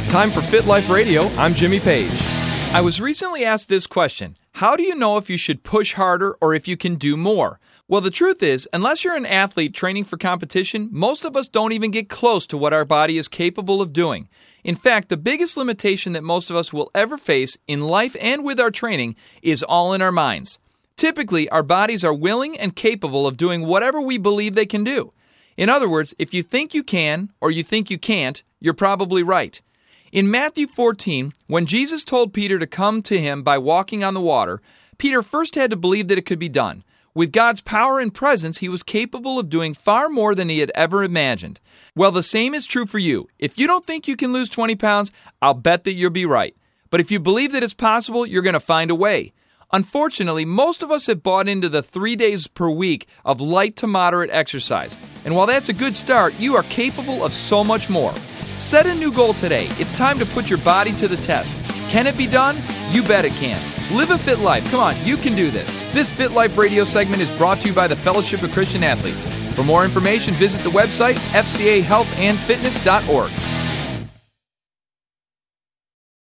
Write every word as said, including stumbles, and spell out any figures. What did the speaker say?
Time for Fit Life Radio. I'm Jimmy Page. I was recently asked this question: how do you know if you should push harder or if you can do more? Well, the truth is, unless you're an athlete training for competition, most of us don't even get close to what our body is capable of doing. In fact, the biggest limitation that most of us will ever face in life and with our training is all in our minds. Typically, our bodies are willing and capable of doing whatever we believe they can do. In other words, if you think you can or you think you can't, you're probably right. In Matthew fourteen, when Jesus told Peter to come to him by walking on the water, Peter first had to believe that it could be done. With God's power and presence, he was capable of doing far more than he had ever imagined. Well, the same is true for you. If you don't think you can lose twenty pounds, I'll bet that you'll be right. But if you believe that it's possible, you're going to find a way. Unfortunately, most of us have bought into the three days per week of light to moderate exercise. And while that's a good start, you are capable of so much more. Set a new goal today. It's time to put your body to the test. Can it be done? You bet it can. Live a fit life. Come on, you can do this. This Fit Life radio segment is brought to you by the Fellowship of Christian Athletes. For more information, visit the website f c a health and fitness dot org.